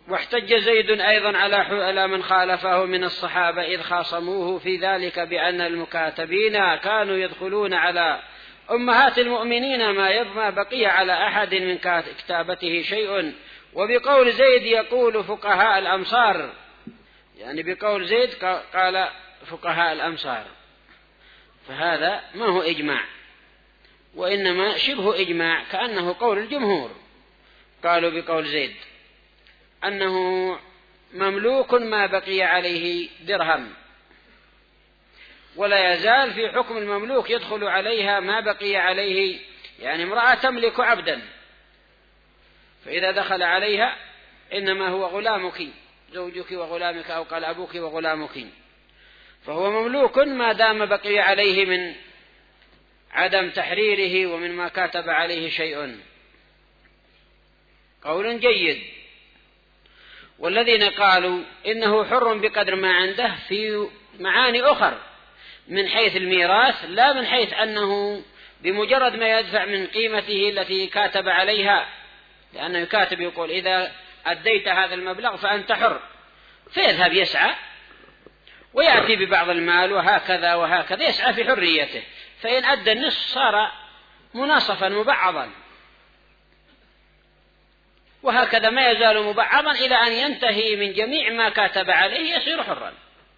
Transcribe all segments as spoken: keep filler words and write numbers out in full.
واحتج زيد أيضا على من خالفه من الصحابة إذ خاصموه في ذلك بأن المكاتبين كانوا يدخلون على أمهات المؤمنين ما بقي على أحد من كتابته شيء، وبقول زيد يقول فقهاء الأمصار، يعني بقول زيد قال فقهاء الأمصار، فهذا ما هو إجماع، وإنما شبه إجماع كأنه قول الجمهور. قالوا بقول زيد أنه مملوك ما بقي عليه درهم، ولا يزال في حكم المملوك يدخل عليها ما بقي عليه، يعني امرأة تملك عبدا، فإذا دخل عليها إنما هو غلامك زوجك وغلامك، أو قال أبوك وغلامك، فهو مملوك ما دام بقي عليه من عدم تحريره ومن ما كاتب عليه شيء. قول جيد. والذين قالوا إنه حر بقدر ما عنده في معاني أخر من حيث الميراث، لا من حيث أنه بمجرد ما يدفع من قيمته التي كاتب عليها، لأنه يكاتب يقول إذا أديت هذا المبلغ فأنت حر، فيذهب يسعى ويأتي ببعض المال وهكذا وهكذا، يسعى في حريته، فإن أدى النصف صار مناصفا مبعضا، وهكذا ما يزال مبعضا إلى أن ينتهي من جميع ما كاتب عليه يصير حرا.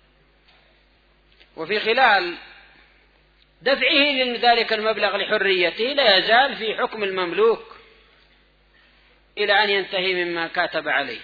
وفي خلال دفعه لذلك المبلغ لحريته لا يزال في حكم المملوك إلى أن ينتهي مما كاتب عليه.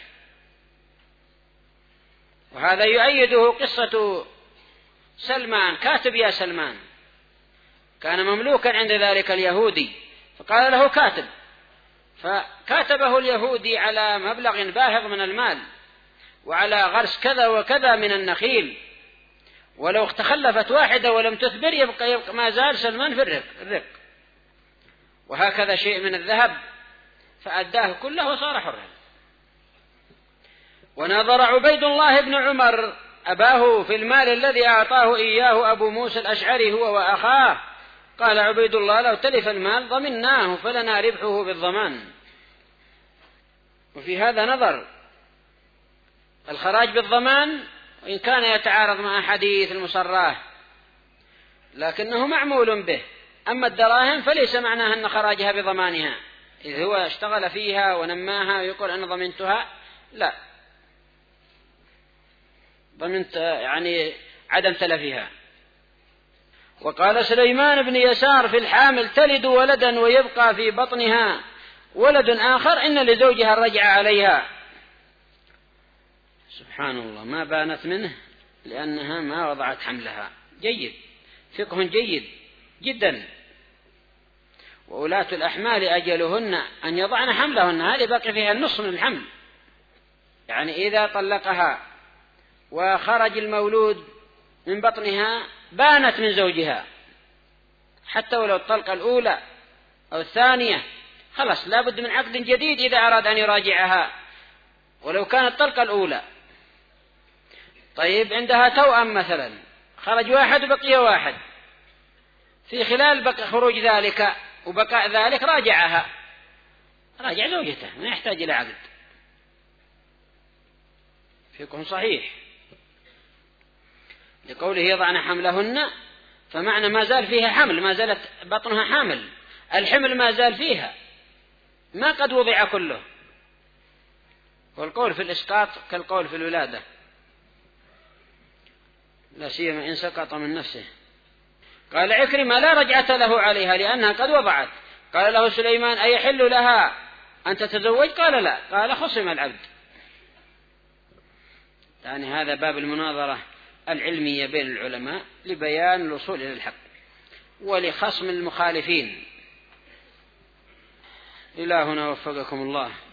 وهذا يؤيده قصة سلمان، كاتب يا سلمان، كان مملوكا عند ذلك اليهودي، فقال له كاتب، فكاتبه اليهودي على مبلغ باهظ من المال وعلى غرس كذا وكذا من النخيل، ولو تخلفت واحدة ولم تثمر يبقى, يبقى ما زال سلمان في الرق, الرق وهكذا شيء من الذهب، فأداه كله وصار حرا. ونظر عبيد الله بن عمر أباه في المال الذي أعطاه إياه أبو موسى الأشعري هو وأخاه، قال عبيد الله لو تلف المال ضمناه فلنا ربحه بالضمان. وفي هذا نظر، الخراج بالضمان وإن كان يتعارض مع حديث المصراه لكنه معمول به، أما الدراهم فليس معناها أن خراجها بضمانها، إذ هو اشتغل فيها ونماها ويقول أنا ضمنتها، لا، ضمنت يعني عدم تلفها. وقال سليمان بن يسار في الحامل تلد ولدا ويبقى في بطنها ولد آخر إن لزوجها الرجع عليها. سبحان الله، ما بانت منه لأنها ما وضعت حملها. جيد، فقه جيد جدا. وأولاة الأحمال أجلهن أن يضعن حملهن، هذه باقي فيها النصف من الحمل، يعني إذا طلقها وخرج المولود من بطنها بانت من زوجها، حتى ولو الطلقة الأولى أو الثانية خلاص لابد من عقد جديد إذا أراد أن يراجعها، ولو كانت الطلقة الأولى. طيب عندها توأم مثلا، خرج واحد وبقي واحد، في خلال بقى خروج ذلك وبقاء ذلك راجعها، راجع زوجته ما يحتاج إلى عقد. فيكون صحيح لقوله يضعن حملهن، فمعنى ما زال فيها حمل، ما زالت بطنها حامل، الحمل ما زال فيها، ما قد وضع كله. والقول في الإسقاط كالقول في الولادة، لا سيما إن سقط من نفسه. قال عكرمة لا رجعة له عليها لأنها قد وضعت. قال له سليمان أيحل لها أن تتزوج؟ قال لا. قال خصم العبد. يعني هذا باب المناظرة العلمية بين العلماء لبيان الوصول إلى الحق ولخصم المخالفين. إلهنا وفقكم الله.